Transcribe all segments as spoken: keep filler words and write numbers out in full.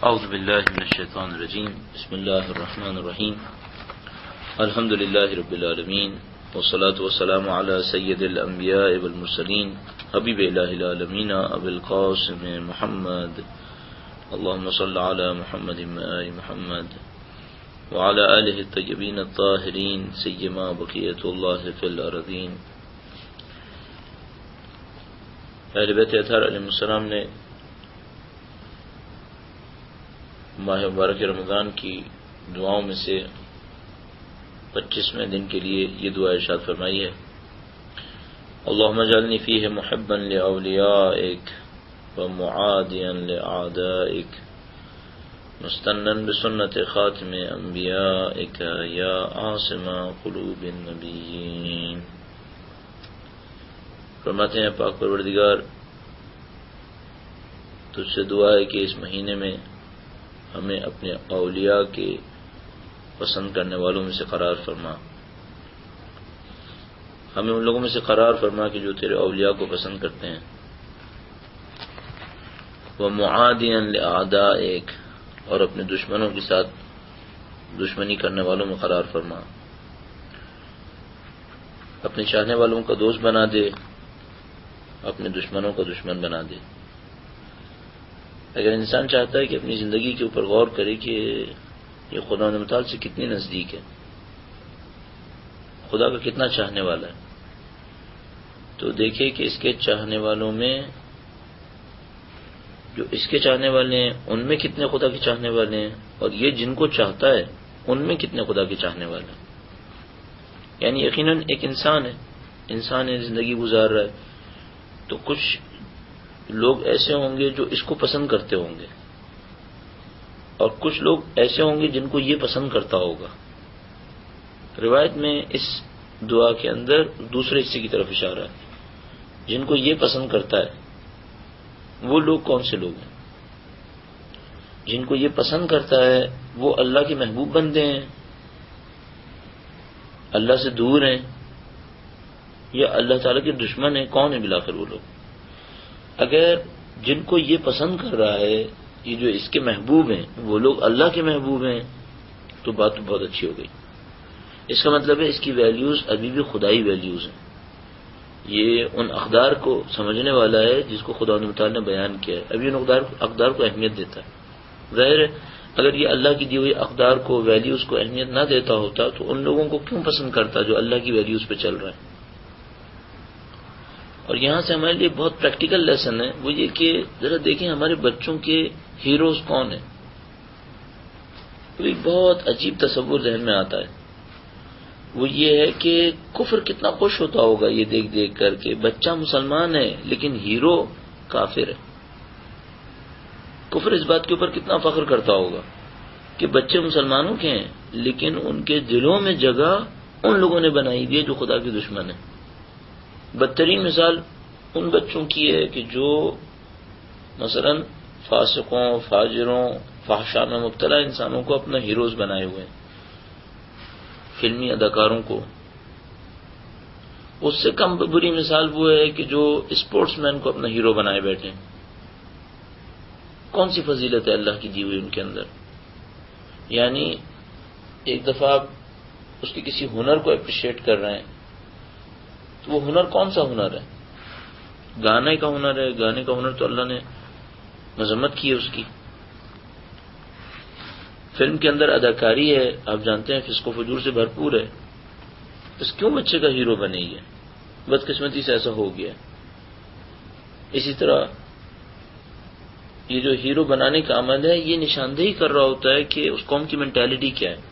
اعوذ باللہ من الشیطان الرجیم بسم اللہ الرحمن الرحیم الحمد للہ رب العالمین والصلاة والسلام علی سید الانبیاء والمرسلین حبیب الہ العالمین ابی القاسم محمد اللہم صل علی محمد آل محمد وعلى آلہ الطیبین الطاہرین سیما بقیت اللہ فی الارضین. اہل بیت اطہار علیہ السلام نے ماہ مبارک رمضان کی دعاؤں میں سے پچیسویں دن کے لیے یہ دعا ارشاد فرمائی ہے: اللہم اجعلنی فیہ محبا لأولیائک ومعادیا لأعدائک مستنا بسنت خاتم انبیائک یا عاصم قلوب النبیین. فرماتے ہیں پاک پروردگار، تجھ سے دعا ہے کہ اس مہینے میں ہمیں اپنے اولیاء کے پسند کرنے والوں میں سے قرار فرما، ہمیں ان لوگوں میں سے قرار فرما کہ جو تیرے اولیاء کو پسند کرتے ہیں. ومعادیا لأعدائک، اور اپنے دشمنوں کے ساتھ دشمنی کرنے والوں میں قرار فرما، اپنے چاہنے والوں کا دوست بنا دے، اپنے دشمنوں کا دشمن بنا دے. اگر انسان چاہتا ہے کہ اپنی زندگی کے اوپر غور کرے کہ یہ خدا متعال سے کتنی نزدیک ہے، خدا کا کتنا چاہنے والا ہے، تو دیکھے کہ اس کے چاہنے والوں میں، جو اس کے چاہنے والے ہیں ان میں کتنے خدا کے چاہنے والے ہیں، اور یہ جن کو چاہتا ہے ان میں کتنے خدا کے چاہنے والے ہیں. یعنی یقیناً ایک انسان ہے انسان ہے زندگی گزار رہا ہے، تو کچھ لوگ ایسے ہوں گے جو اس کو پسند کرتے ہوں گے، اور کچھ لوگ ایسے ہوں گے جن کو یہ پسند کرتا ہوگا. روایت میں اس دعا کے اندر دوسرے حصے کی طرف اشارہ ہے، جن کو یہ پسند کرتا ہے وہ لوگ کون سے لوگ ہیں؟ جن کو یہ پسند کرتا ہے وہ اللہ کے محبوب بندے ہیں، اللہ سے دور ہیں، یا اللہ تعالیٰ کے دشمن ہیں؟ کون ہیں بالآخر وہ لوگ؟ اگر جن کو یہ پسند کر رہا ہے، یہ جو اس کے محبوب ہیں وہ لوگ اللہ کے محبوب ہیں، تو بات تو بہت اچھی ہو گئی. اس کا مطلب ہے اس کی ویلیوز ابھی بھی خدائی ویلیوز ہیں. یہ ان اقدار کو سمجھنے والا ہے جس کو خدا متعال نے بیان کیا ہے، ابھی ان اقدار اقدار کو اہمیت دیتا ہے. ظاہر ہے اگر یہ اللہ کی دی ہوئی اقدار کو، ویلیوز کو اہمیت نہ دیتا ہوتا تو ان لوگوں کو کیوں پسند کرتا جو اللہ کی ویلیوز پہ چل رہا ہے. اور یہاں سے ہمارے لیے بہت پریکٹیکل لیسن ہے، وہ یہ کہ ذرا دیکھیں ہمارے بچوں کے ہیروز کون ہیں. تو ایک بہت عجیب تصور ذہن میں آتا ہے، وہ یہ ہے کہ کفر کتنا خوش ہوتا ہوگا یہ دیکھ دیکھ کر کے بچہ مسلمان ہے لیکن ہیرو کافر ہے. کفر اس بات کے اوپر کتنا فخر کرتا ہوگا کہ بچے مسلمانوں کے ہیں لیکن ان کے دلوں میں جگہ ان لوگوں نے بنائی دی ہے جو خدا کے دشمن ہیں. بدترین مثال ان بچوں کی ہے کہ جو مثلا فاسقوں، فاجروں، فحشاء میں مبتلا انسانوں کو اپنا ہیروز بنائے ہوئے ہیں، فلمی اداکاروں کو. اس سے کم بری مثال وہ ہے کہ جو اسپورٹس مین کو اپنا ہیرو بنائے بیٹھے ہیں. کون سی فضیلت ہے اللہ کی دی ہوئی ان کے اندر؟ یعنی ایک دفعہ آپ اس کے کسی ہنر کو اپریشیٹ کر رہے ہیں تو وہ ہنر کون سا ہنر ہے؟ گانے کا ہنر ہے. گانے کا ہنر تو اللہ نے مذمت کی ہے اس کی. فلم کے اندر اداکاری ہے، آپ جانتے ہیں فسق و فجور سے بھرپور ہے. بس کیوں بچے کا ہیرو بنے گی؟ بدقسمتی سے ایسا ہو گیا. اسی طرح یہ جو ہیرو بنانے کا عمل ہے یہ نشاندہی کر رہا ہوتا ہے کہ اس قوم کی مینٹیلٹی کیا ہے.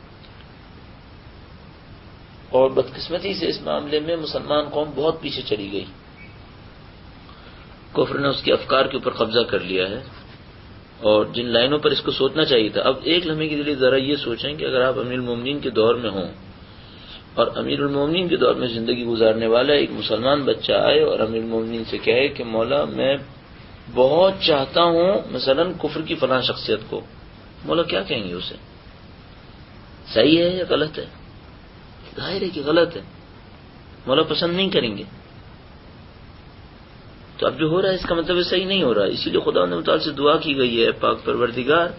اور بدقسمتی سے اس معاملے میں مسلمان قوم بہت پیچھے چلی گئی. کفر نے اس کے افکار کے اوپر قبضہ کر لیا ہے، اور جن لائنوں پر اس کو سوچنا چاہیے تھا. اب ایک لمحے کے لیے ذرا یہ سوچیں کہ اگر آپ امیر المومنین کے دور میں ہوں اور امیر المومنین کے دور میں زندگی گزارنے والا ایک مسلمان بچہ آئے اور امیر المومنین سے کہے کہ مولا میں بہت چاہتا ہوں مثلا کفر کی فلاں شخصیت کو، مولا کیا کہیں گے اسے؟ صحیح ہے یا غلط ہے؟ ظاہر ہے کہ غلط ہے، مولا پسند نہیں کریں گے. تو اب جو ہو رہا ہے اس کا مطلب صحیح نہیں ہو رہا. اسی لیے خدا متعال سے دعا کی گئی ہے پاک پروردگار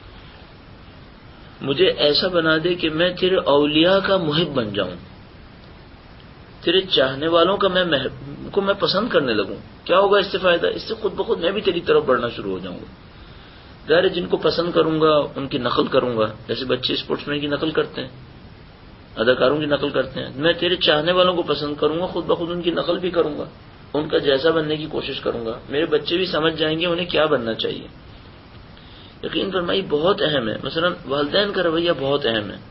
مجھے ایسا بنا دے کہ میں تیرے اولیاء کا محب بن جاؤں, تیرے چاہنے والوں کا میں محب کو میں پسند کرنے لگوں. کیا ہوگا اس سے فائدہ؟ اس سے خود بخود میں بھی تیری طرف بڑھنا شروع ہو جاؤں گا. ظاہر جن کو پسند کروں گا ان کی نقل کروں گا, جیسے بچے اسپورٹس مین کی نقل کرتے ہیں, اداکاروں کی نقل کرتے ہیں. میں تیرے چاہنے والوں کو پسند کروں گا, خود بخود ان کی نقل بھی کروں گا, ان کا جیسا بننے کی کوشش کروں گا. میرے بچے بھی سمجھ جائیں گے انہیں کیا بننا چاہیے. یقین فرمائی بہت اہم ہے. مثلا والدین کا رویہ بہت اہم ہے.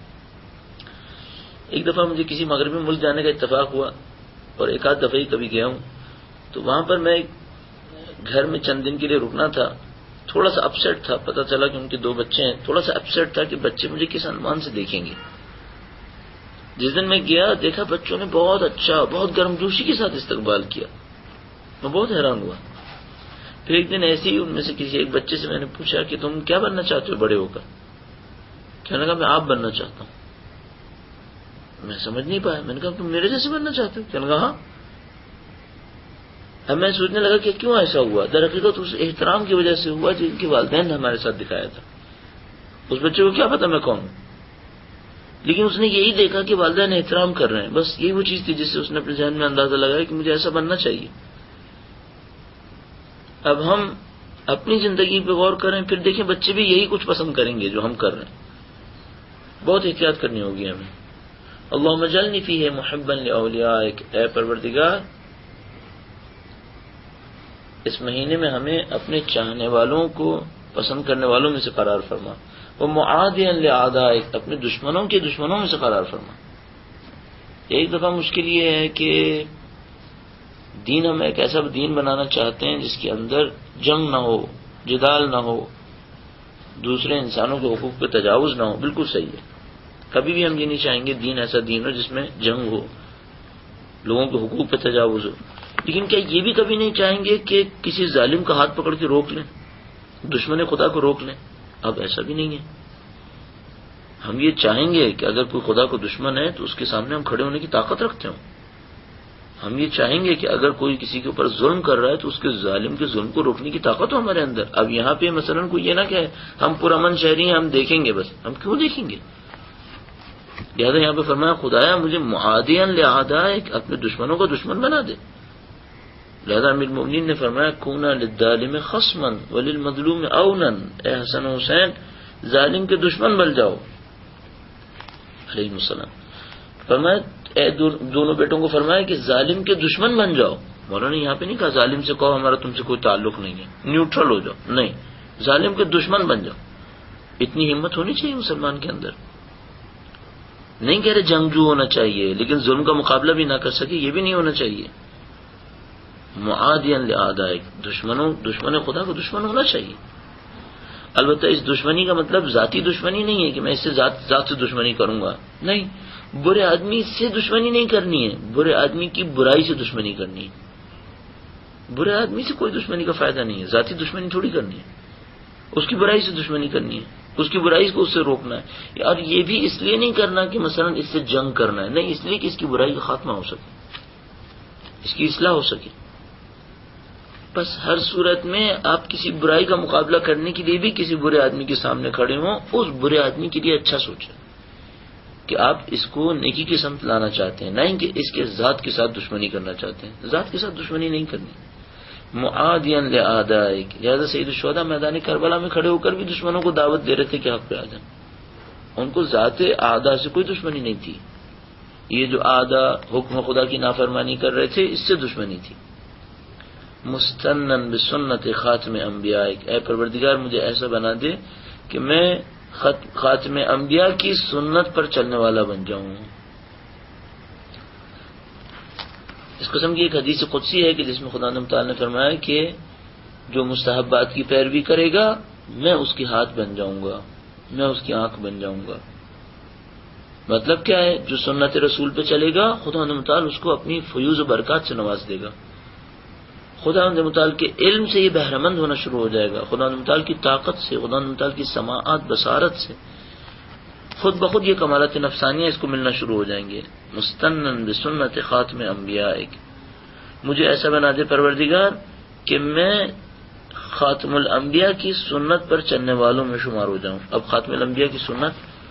ایک دفعہ مجھے کسی مغربی ملک جانے کا اتفاق ہوا اور ایک آدھ دفعہ ہی کبھی گیا ہوں, تو وہاں پر میں گھر میں چند دن کے لیے رکنا تھا. تھوڑا سا اپسیٹ تھا, پتہ چلا کہ ان کے دو بچے ہیں. تھوڑا سا اپسیٹ تھا کہ بچے مجھے کس عنوان سے دیکھیں گے. جس دن میں گیا دیکھا بچوں نے بہت اچھا, بہت گرم جوشی کے ساتھ استقبال کیا. میں بہت حیران ہوا. پھر ایک دن ایسے ہی ان میں سے کسی ایک بچے سے میں نے پوچھا کہ تم کیا بننا چاہتے ہو بڑے ہو کر؟ کہنے لگا میں آپ بننا چاہتا ہوں. میں سمجھ نہیں پایا. میں نے کہا تم میرے جیسے بننا چاہتے ہو؟ کہنے لگا ہاں. اب میں سوچنے لگا کہ کیوں ایسا ہوا. در حقیقت اس احترام کی وجہ سے ہوا جو ان کے والدین نے ہمارے ساتھ دکھایا تھا. اس بچے کو کیا پتا میں کون ہوں, لیکن اس نے یہی دیکھا کہ والدین احترام کر رہے ہیں. بس یہی وہ چیز تھی جس سے اس نے اپنے ذہن میں اندازہ لگایا کہ مجھے ایسا بننا چاہیے. اب ہم اپنی زندگی پہ غور کریں, پھر دیکھیں بچے بھی یہی کچھ پسند کریں گے جو ہم کر رہے ہیں. بہت احتیاط کرنی ہوگی ہمیں. اللہم اجعلنی فیہ محبا لاولیائک, اے پروردگار اس مہینے میں ہمیں اپنے چاہنے والوں کو پسند کرنے والوں میں سے قرار فرما, وہ معادیا لاعدائک, اپنے دشمنوں کے دشمنوں میں سے قرار فرما. ایک دفعہ مشکل یہ ہے کہ دین ہم ایک ایسا دین بنانا چاہتے ہیں جس کے اندر جنگ نہ ہو, جدال نہ ہو, دوسرے انسانوں کے حقوق پہ تجاوز نہ ہو. بالکل صحیح ہے. کبھی بھی ہم یہ نہیں چاہیں گے دین ایسا دین ہو جس میں جنگ ہو, لوگوں کے حقوق پہ تجاوز ہو. لیکن کیا یہ بھی کبھی نہیں چاہیں گے کہ کسی ظالم کا ہاتھ پکڑ کے روک لیں, دشمن خدا کو روک لیں؟ اب ایسا بھی نہیں ہے. ہم یہ چاہیں گے کہ اگر کوئی خدا کو دشمن ہے تو اس کے سامنے ہم کھڑے ہونے کی طاقت رکھتے ہوں. ہم یہ چاہیں گے کہ اگر کوئی کسی کے اوپر ظلم کر رہا ہے تو اس کے ظالم کے ظلم کو روکنے کی طاقت ہو ہمارے اندر. اب یہاں پہ مثلا کوئی یہ نہ کہ ہم پرامن شہری ہیں, ہم دیکھیں گے بس. ہم کیوں دیکھیں گے؟ لہٰذا یہاں پہ فرمایا خدایا مجھے معادیا لاعدائک, اپنے دشمنوں کو دشمن بنا دے. لہذا امیر المؤمنین نے فرمایا کونا للظالم خصما وللمظلوم اونا, اے حسن و حسین ظالم کے دشمن بن جاؤ علیہ السلام. فرمایا اے دونوں بیٹوں کو فرمایا کہ ظالم کے دشمن بن جاؤ. مولانا نے یہاں پہ نہیں کہا ظالم سے کہو ہمارا تم سے کوئی تعلق نہیں ہے, نیوٹرل ہو جاؤ. نہیں, ظالم کے دشمن بن جاؤ. اتنی ہمت ہونی چاہیے مسلمان کے اندر. نہیں کہہ رہے جنگجو ہونا چاہیے لیکن ظلم کا مقابلہ بھی نہ کر سکے, یہ بھی نہیں ہونا چاہیے. معادیا لاعدائک, دشمنوں دشمن خدا کو دشمن ہونا چاہیے. البتہ اس دشمنی کا مطلب ذاتی دشمنی نہیں ہے کہ میں اس سے ذات ذات سے دشمنی کروں گا. نہیں, برے آدمی سے دشمنی نہیں کرنی ہے, برے آدمی کی برائی سے دشمنی کرنی ہے. برے آدمی سے کوئی دشمنی کا فائدہ نہیں ہے, ذاتی دشمنی تھوڑی کرنی ہے. اس کی برائی سے دشمنی کرنی ہے, اس کی برائی کو اس سے روکنا ہے. اور یہ بھی اس لیے نہیں کرنا کہ مثلا اس سے جنگ کرنا ہے, نہیں, اس لیے کہ اس کی برائی کا خاتمہ ہو سکے, اس کی اصلاح ہو سکے. بس ہر صورت میں آپ کسی برائی کا مقابلہ کرنے کے لیے بھی کسی برے آدمی کے سامنے کھڑے ہوں, اس برے آدمی کے لیے اچھا سوچیں کہ آپ اس کو نیکی کی سمت لانا چاہتے ہیں, نہیں کہ اس کے ذات کے ساتھ دشمنی کرنا چاہتے ہیں. ذات کے ساتھ دشمنی نہیں کرنی. معادیا لاعدائک, لہذا سید الشہداء میدان کربلا میں کھڑے ہو کر بھی دشمنوں کو دعوت دے رہے تھے کہ آپ پہ آ جائیں. ان کو ذات اعداء سے کوئی دشمنی نہیں تھی. یہ جو اعداء حکم خدا کی نافرمانی کر رہے تھے اس سے دشمنی تھی. مستنن بسنت خاتم انبیائک, اے پروردگار مجھے ایسا بنا دے کہ میں خاتم انبیاء کی سنت پر چلنے والا بن جاؤں. اس قسم کی ایک حدیث قدسی ہے کہ جس میں خدا تعالیٰ نے فرمایا کہ جو مستحبات کی پیروی کرے گا میں اس کے ہاتھ بن جاؤں گا, میں اس کی آنکھ بن جاؤں گا. مطلب کیا ہے؟ جو سنت رسول پہ چلے گا خدا تعالیٰ اس کو اپنی فیوز و برکات سے نواز دے گا. خدا متعال کے علم سے یہ بہرمند ہونا شروع ہو جائے گا, خدا متعال کی طاقت سے, خدا متعال کی سماعت بصارت سے خود بخود یہ کمالات نفسانیہ اس کو ملنا شروع ہو جائیں گے. مستنن بسنت خاتم انبیائک مجھے ایسا بنا دے پروردگار کہ میں خاتم الانبیاء کی سنت پر چلنے والوں میں شمار ہو جاؤں. اب خاتم الانبیاء کی سنت،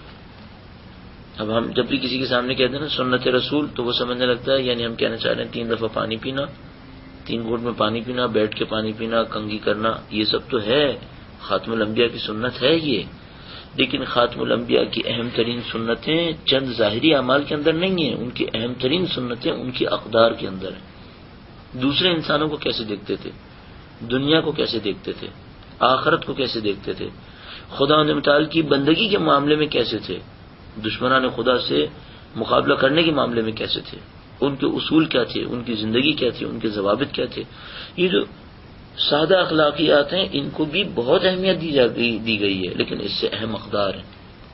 اب ہم جب بھی کسی کے سامنے کہتے ہیں نا سنت رسول تو وہ سمجھنے لگتا ہے یعنی ہم کہنا چاہ رہے ہیں تین دفعہ پانی پینا، تین گھونٹ میں پانی پینا، بیٹھ کے پانی پینا، کنگھی کرنا، یہ سب تو ہے، خاتم الانبیاء کی سنت ہے یہ. لیکن خاتم الانبیاء کی اہم ترین سنتیں چند ظاہری اعمال کے اندر نہیں ہیں، ان کی اہم ترین سنتیں ان کی اقدار کے اندر ہیں. دوسرے انسانوں کو کیسے دیکھتے تھے، دنیا کو کیسے دیکھتے تھے، آخرت کو کیسے دیکھتے تھے، خدا و تعالی کی بندگی کے معاملے میں کیسے تھے، دشمنان خدا سے مقابلہ کرنے کے معاملے میں کیسے تھے، ان کے اصول کیا تھے، ان کی زندگی کیا تھی، ان کے ضوابط کیا تھے. یہ جو سادہ اخلاقیات ہیں ان کو بھی بہت اہمیت دی جا گئی دی گئی ہے، لیکن اس سے اہم اقدار ہیں.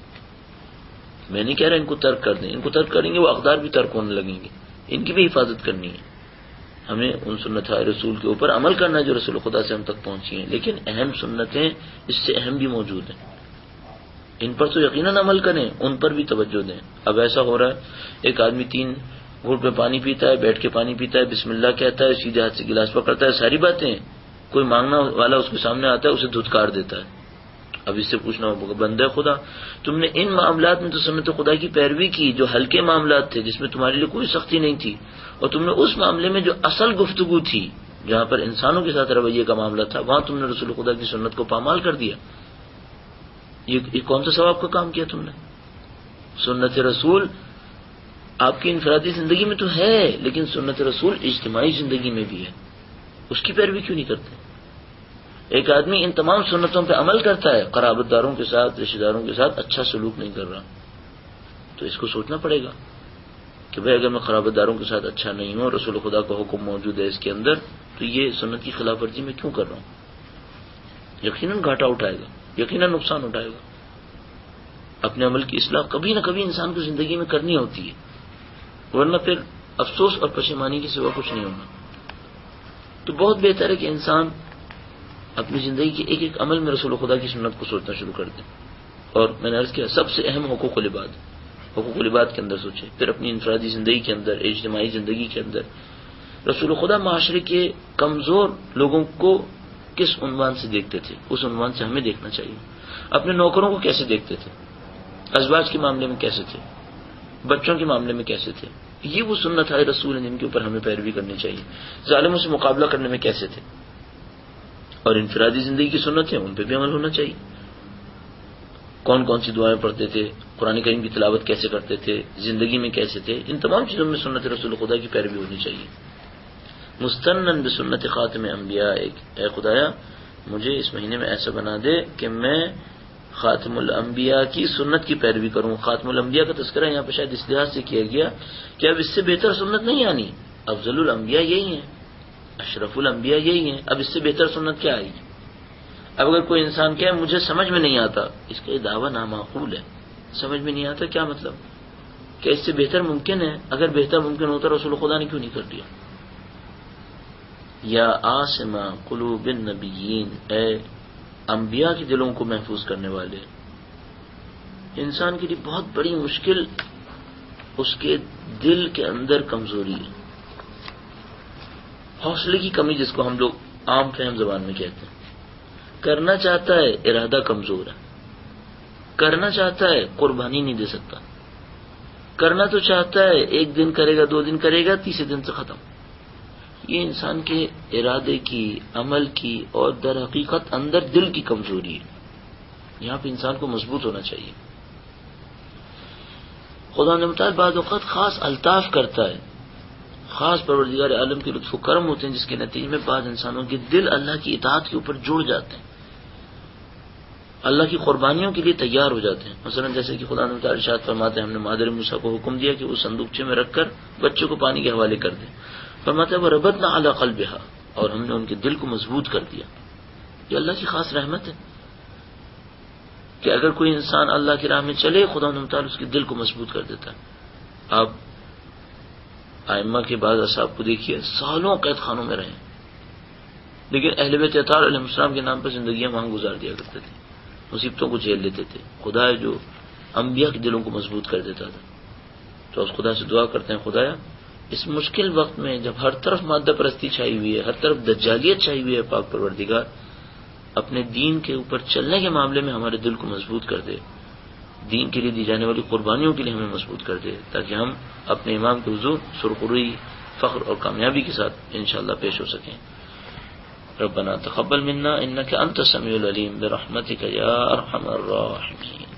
میں نہیں کہہ رہا ان کو ترک کر دیں، ان کو ترک کریں گے وہ اقدار بھی ترک ہونے لگیں گے، ان کی بھی حفاظت کرنی ہے. ہمیں ان سنت رسول کے اوپر عمل کرنا ہے جو رسول خدا سے ہم تک پہنچی ہیں، لیکن اہم سنتیں اس سے اہم بھی موجود ہیں، ان پر تو یقیناً عمل کریں، ان پر بھی توجہ دیں. اب ایسا ہو رہا ہے ایک آدمی تین گھونٹ میں پانی پیتا ہے، بیٹھ کے پانی پیتا ہے، بسم اللہ کہتا ہے، سیدھے ہاتھ سے گلاس پکڑتا ہے، ساری باتیں. کوئی مانگنا والا اس کے سامنے آتا ہے اسے دھتکار دیتا ہے. اب اس سے پوچھنا ہوگا بندہ خدا تم نے ان معاملات میں تو سنت خدا کی پیروی کی جو ہلکے معاملات تھے جس میں تمہارے لیے کوئی سختی نہیں تھی، اور تم نے اس معاملے میں جو اصل گفتگو تھی جہاں پر انسانوں کے ساتھ رویے کا معاملہ تھا وہاں تم نے رسول خدا کی سنت کو پامال کر دیا. یہ, یہ کون سا ثواب کا کام کیا تم نے؟ سنت رسول آپ کی انفرادی زندگی میں تو ہے، لیکن سنت رسول اجتماعی زندگی میں بھی ہے، اس کی پیروی کیوں نہیں کرتے؟ ایک آدمی ان تمام سنتوں پہ عمل کرتا ہے، قرابت داروں کے ساتھ، رشتہ داروں کے ساتھ اچھا سلوک نہیں کر رہا، تو اس کو سوچنا پڑے گا کہ بھائی اگر میں قرابت داروں کے ساتھ اچھا نہیں ہوں، رسول خدا کا حکم موجود ہے اس کے اندر، تو یہ سنت کی خلاف ورزی میں کیوں کر رہا ہوں؟ یقیناً گھاٹا اٹھائے گا، یقیناً نقصان اٹھائے گا. اپنے عمل کی اصلاح کبھی نہ کبھی انسان کو زندگی میں کرنی ہوتی ہے، ورنہ پھر افسوس اور پشیمانی کے سوا کچھ نہیں ہوگا. تو بہت بہتر ہے کہ انسان اپنی زندگی کے ایک ایک عمل میں رسول خدا کی سنت کو سوچنا شروع کر دیں. اور میں نے عرض کیا سب سے اہم حقوق العباد، حقوق العباد کے اندر سوچے، پھر اپنی انفرادی زندگی کے اندر، اجتماعی زندگی کے اندر رسول خدا معاشرے کے کمزور لوگوں کو کس عنوان سے دیکھتے تھے، اس عنوان سے ہمیں دیکھنا چاہیے. اپنے نوکروں کو کیسے دیکھتے تھے، ازواج کے معاملے میں کیسے تھے، بچوں کے معاملے میں کیسے تھے، یہ وہ سنت ہے رسول ہیں جن کے اوپر ہمیں پیروی کرنی چاہیے. ظالموں سے مقابلہ کرنے میں کیسے تھے، اور انفرادی زندگی کی سنت ہے ان پہ بھی عمل ہونا چاہیے. کون کون سی دعائیں پڑھتے تھے، قرآن کریم کی تلاوت کیسے کرتے تھے، زندگی میں کیسے تھے، ان تمام چیزوں میں سنت رسول خدا کی پیروی ہونی چاہیے. مستنن بسنت خاتم انبیاء، اے خدایا مجھے اس مہینے میں ایسا بنا دے کہ میں خاتم الانبیاء کی سنت کی پیروی کروں. خاتم الانبیاء کا تذکرہ یہاں پہ شاید اس لحاظ سے کیا گیا کہ اب اس سے بہتر سنت نہیں آنی، افضل الانبیاء یہی ہیں، اشرف الانبیاء یہی ہیں، اب اس سے بہتر سنت کیا آئی؟ اب اگر کوئی انسان کہے مجھے سمجھ میں نہیں آتا، اس کا یہ دعویٰ نامعقول ہے. سمجھ میں نہیں آتا کیا مطلب؟ کہ اس سے بہتر ممکن ہے؟ اگر بہتر ممکن ہوتا رسول خدا نے کیوں نہیں کر دیا؟ یا عاصمہ قلوب النبیین، اے انبیاء کے دلوں کو محفوظ کرنے والے. انسان کے لیے بہت بڑی مشکل اس کے دل کے اندر کمزوری ہے، حوصلے کی کمی جس کو ہم لوگ عام فہم زبان میں کہتے ہیں. کرنا چاہتا ہے، ارادہ کمزور ہے، کرنا چاہتا ہے، قربانی نہیں دے سکتا، کرنا تو چاہتا ہے، ایک دن کرے گا، دو دن کرے گا، تیسرے دن سے ختم. یہ انسان کے ارادے کی، عمل کی اور در حقیقت اندر دل کی کمزوری ہے. یہاں پہ انسان کو مضبوط ہونا چاہیے. خدا نے بتایا بعض اوقات خاص الطاف کرتا ہے، خاص پروردگار عالم کے لطف و کرم ہوتے ہیں جس کے نتیجے میں بعض انسانوں کے دل اللہ کی اطاعت کے اوپر جڑ جاتے ہیں، اللہ کی قربانیوں کے لیے تیار ہو جاتے ہیں. مثلا جیسے کہ خدا نے بتایا ارشاد فرماتے ہیں ہم نے مادر موسیٰ کو حکم دیا کہ وہ صندوقچے میں رکھ کر بچوں کو پانی کے حوالے کر دیں. فرماتا ہے وَرَبَطْنَا عَلَىٰ قَلْبِهَا، اور ہم نے ان کے دل کو مضبوط کر دیا. یہ اللہ کی خاص رحمت ہے کہ اگر کوئی انسان اللہ کی راہ میں چلے خدا نے تعالیٰ اس کے دل کو مضبوط کر دیتا ہے. آپ ائمہ کے بعض اصحاب کو دیکھیے سالوں قید خانوں میں رہے، لیکن اہل بیت اطہار علیہ السلام کے نام پر زندگیاں وہاں گزار دیا کرتے تھے، مصیبتوں کو جھیل لیتے تھے. خدا ہے جو انبیاء کے دلوں کو مضبوط کر دیتا تھا. تو اس خدا سے دعا کرتے ہیں خدایا اس مشکل وقت میں جب ہر طرف مادہ پرستی چھائی ہوئی ہے، ہر طرف دجالیت چھائی ہوئی ہے، پاک پروردگار اپنے دین کے اوپر چلنے کے معاملے میں ہمارے دل کو مضبوط کر دے، دین کے لیے دی جانے والی قربانیوں کے لیے ہمیں مضبوط کر دے، تاکہ ہم اپنے امام کے حضور سرخروئی، فخر اور کامیابی کے ساتھ انشاءاللہ پیش ہو سکیں۔ ربنا تقبل منا انك انت السميع العليم برحمتك يا ارحم الراحمين۔